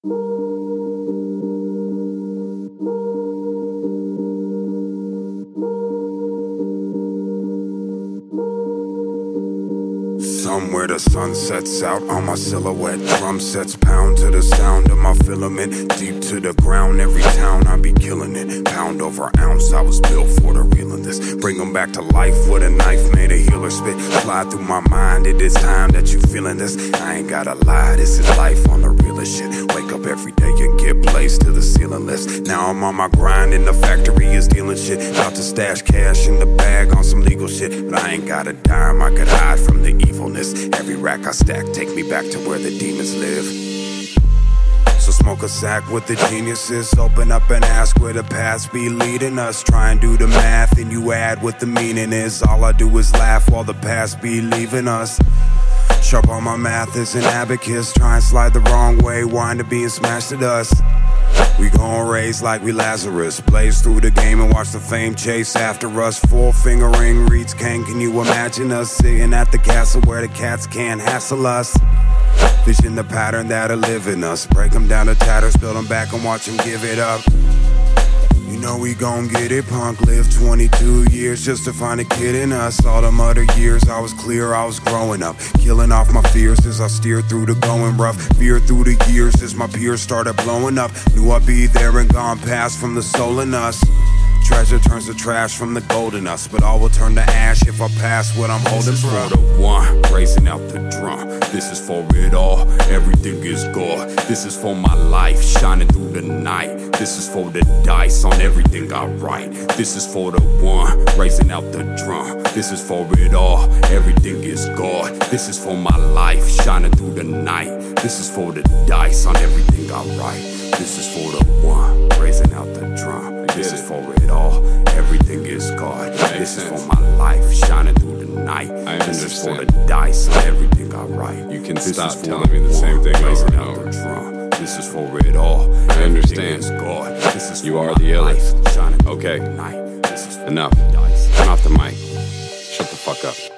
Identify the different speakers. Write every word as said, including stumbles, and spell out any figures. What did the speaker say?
Speaker 1: Somewhere the sun sets out on my silhouette. Drum sets pound to the sound of my filament. Deep to the ground, every town I be killing it. Pound over ounce, I was built for the real in this. Bring them back to life with a knife, made a healer spit. Fly through my mind, it is time that you feeling this. I ain't gotta lie, this is life on the realest shit. Wake up every day and get placed to the ceiling list. Now I'm on my grind and the factory is dealing shit. About to stash cash in the bag on some legal shit. But I ain't got a dime, I could hide from the evilness. Every rack I stack take me back to where the demons live. So smoke a sack with the geniuses. Open up and ask where the paths be leading us. Try and do the math and you add what the meaning is. All I do is laugh while the past be leaving us. Sharp on my math is an abacus. Try and slide the wrong way, wind up being smashed to dust. We gon' raise like we Lazarus. Blaze through the game and watch the fame chase after us. Four finger ring reads Kane. Can you imagine us sitting at the castle where the cats can't hassle us? Vision the pattern that'll live in us. Break them down to tatters, build them back and watch them give it up. You know we gon' get it, punk. Lived twenty-two years just to find a kid in us. All them other years I was clear, I was growing up. Killing off my fears as I steered through the going rough. Fear through the years as my peers started blowing up. Knew I'd be there and gone past from the soul in us. Treasure turns to trash from the gold in us. But all will turn to ash if I pass what I'm holding
Speaker 2: from.
Speaker 1: This is for the one, raising out the drum. This is for it all, everything is God. This is for my life, shining through the night. This is for the dice on everything I write. This is for the one, raising out the drum. This is for it all, everything is God. This is for my life, shining through the night. This is for the dice on everything I write. This is for the one, raising out the drum. This is for it all, everything is God. This is for my life, shining through the night.
Speaker 2: I
Speaker 1: this is for the
Speaker 2: understand.
Speaker 1: dice on everything I write.
Speaker 2: You can
Speaker 1: this
Speaker 2: stop
Speaker 1: is for
Speaker 2: telling me the same thing over
Speaker 1: raising
Speaker 2: and
Speaker 1: out
Speaker 2: over.
Speaker 1: the drum. This is for it all,
Speaker 2: I
Speaker 1: everything
Speaker 2: understand.
Speaker 1: is God. This is
Speaker 2: You
Speaker 1: for
Speaker 2: are
Speaker 1: my
Speaker 2: the illest.
Speaker 1: life, shining through
Speaker 2: Okay.
Speaker 1: the night. This is for
Speaker 2: Enough.
Speaker 1: the dice.
Speaker 2: Turn off the mic. Shut the fuck up.